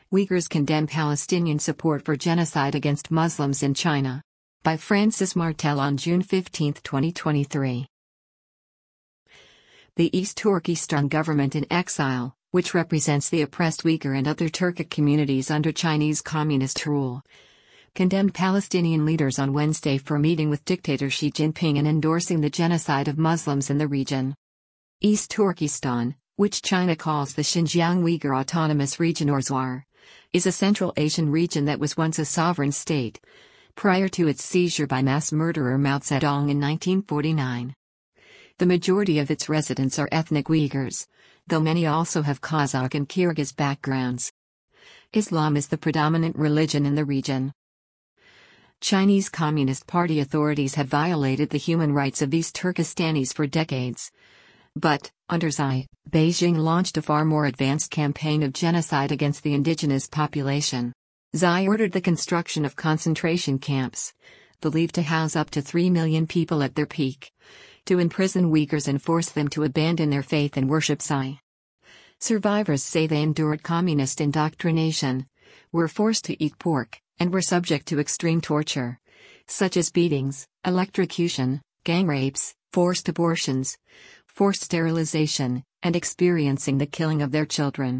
Uyghurs condemn Palestinian support for genocide against Muslims in China. By Francis Martel on June 15, 2023. The East Turkestan government in exile, which represents the oppressed Uyghur and other Turkic communities under Chinese communist rule, condemned Palestinian leaders on Wednesday for meeting with dictator Xi Jinping and endorsing the genocide of Muslims in the region. East Turkestan, which China calls the Xinjiang Uyghur Autonomous Region or XWR, is a Central Asian region that was once a sovereign state, prior to its seizure by mass murderer Mao Zedong in 1949. The majority of its residents are ethnic Uyghurs, though many also have Kazakh and Kyrgyz backgrounds. Islam is the predominant religion in the region. Chinese Communist Party authorities have violated the human rights of East Turkestanis for decades. But, under Xi, Beijing launched a far more advanced campaign of genocide against the indigenous population. Xi ordered the construction of concentration camps, believed to house up to 3 million people at their peak, to imprison Uyghurs and force them to abandon their faith and worship Xi. Survivors say they endured communist indoctrination, were forced to eat pork, and were subject to extreme torture, such as beatings, electrocution, gang rapes, forced abortions, forced sterilization, and experiencing the killing of their children.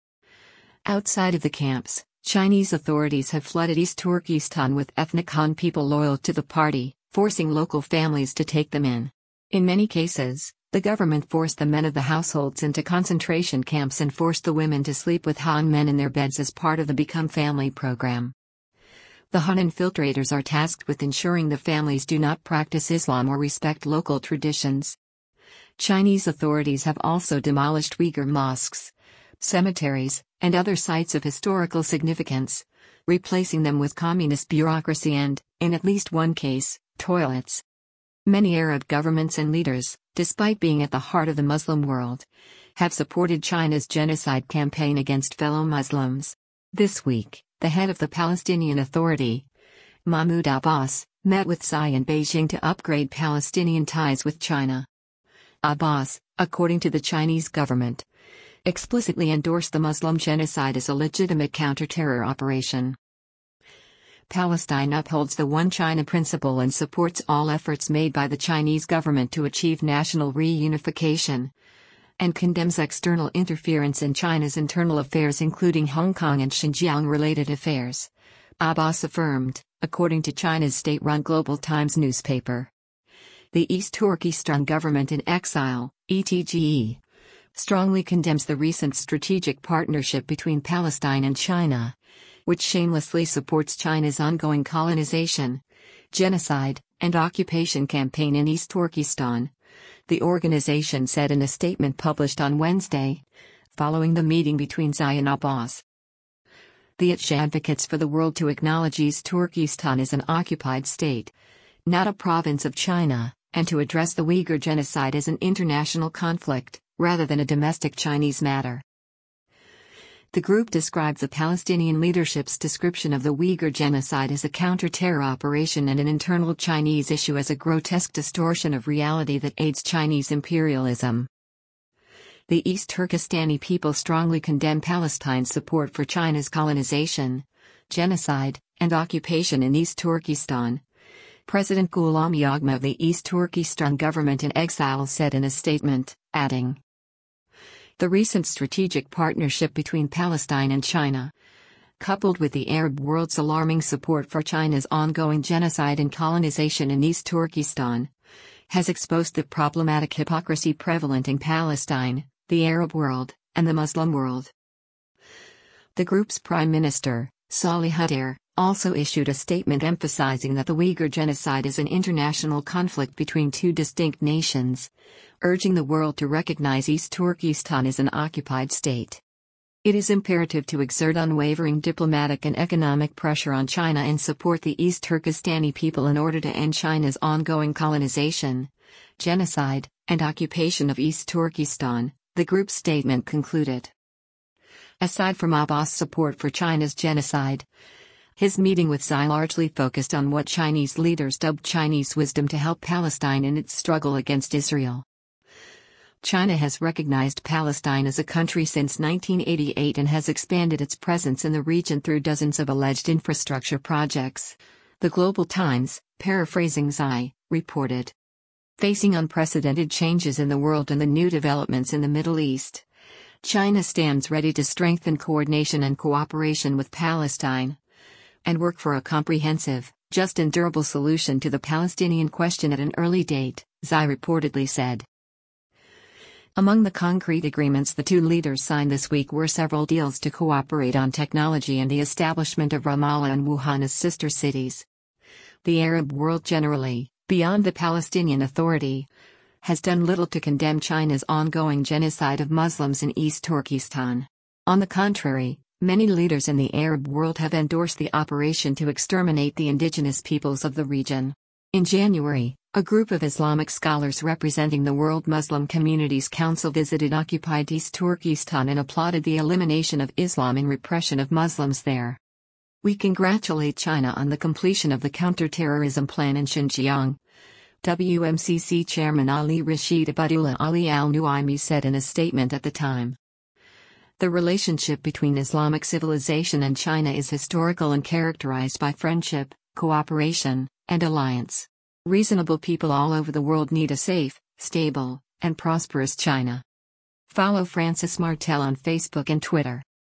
Outside of the camps, Chinese authorities have flooded East Turkestan with ethnic Han people loyal to the party, forcing local families to take them in. In many cases, the government forced the men of the households into concentration camps and forced the women to sleep with Han men in their beds as part of the Become Family program. The Han infiltrators are tasked with ensuring the families do not practice Islam or respect local traditions. Chinese authorities have also demolished Uyghur mosques, cemeteries, and other sites of historical significance, replacing them with communist bureaucracy and, in at least one case, toilets. Many Arab governments and leaders, despite being at the heart of the Muslim world, have supported China's genocide campaign against fellow Muslims. This week, the head of the Palestinian Authority, Mahmoud Abbas, met with Xi in Beijing to upgrade Palestinian ties with China. Abbas, according to the Chinese government, explicitly endorsed the Muslim genocide as a legitimate counter-terror operation. Palestine upholds the One China principle and supports all efforts made by the Chinese government to achieve national reunification, and condemns external interference in China's internal affairs including Hong Kong and Xinjiang-related affairs, Abbas affirmed, according to China's state-run Global Times newspaper. The East Turkestan government in exile, ETGE, strongly condemns the recent strategic partnership between Palestine and China, which shamelessly supports China's ongoing colonization, genocide, and occupation campaign in East Turkestan, the organization said in a statement published on Wednesday, following the meeting between Xi and Abbas. The ETGE advocates for the world to acknowledge East Turkestan as an occupied state, not a province of China, and to address the Uyghur genocide as an international conflict, rather than a domestic Chinese matter. The group described the Palestinian leadership's description of the Uyghur genocide as a counter-terror operation and an internal Chinese issue as a grotesque distortion of reality that aids Chinese imperialism. The East Turkestani people strongly condemn Palestine's support for China's colonization, genocide, and occupation in East Turkestan. President Ghulam Yaghma of the East Turkestan government in exile said in a statement, adding, "The recent strategic partnership between Palestine and China, coupled with the Arab world's alarming support for China's ongoing genocide and colonization in East Turkestan, has exposed the problematic hypocrisy prevalent in Palestine, the Arab world, and the Muslim world." The group's Prime Minister, Salih Haider, also issued a statement emphasizing that the Uyghur genocide is an international conflict between two distinct nations, urging the world to recognize East Turkestan as an occupied state. It is imperative to exert unwavering diplomatic and economic pressure on China and support the East Turkestani people in order to end China's ongoing colonization, genocide, and occupation of East Turkestan, the group's statement concluded. Aside from Abbas' support for China's genocide, his meeting with Xi largely focused on what Chinese leaders dubbed Chinese wisdom to help Palestine in its struggle against Israel. China has recognized Palestine as a country since 1988 and has expanded its presence in the region through dozens of alleged infrastructure projects. The Global Times, paraphrasing Xi, reported. Facing unprecedented changes in the world and the new developments in the Middle East, China stands ready to strengthen coordination and cooperation with Palestine and work for a comprehensive, just and durable solution to the Palestinian question at an early date, Xi reportedly said. Among the concrete agreements the two leaders signed this week were several deals to cooperate on technology and the establishment of Ramallah and Wuhan as sister cities. The Arab world generally, beyond the Palestinian Authority, has done little to condemn China's ongoing genocide of Muslims in East Turkestan. On the contrary, many leaders in the Arab world have endorsed the operation to exterminate the indigenous peoples of the region. In January, a group of Islamic scholars representing the World Muslim Communities Council visited occupied East Turkestan and applauded the elimination of Islam and repression of Muslims there. We congratulate China on the completion of the counterterrorism plan in Xinjiang, WMCC Chairman Ali Rashid Abdullah Ali Al-Nuaimi said in a statement at the time. The relationship between Islamic civilization and China is historical and characterized by friendship, cooperation, and alliance. Reasonable people all over the world need a safe, stable, and prosperous China. Follow Francis Martel on Facebook and Twitter.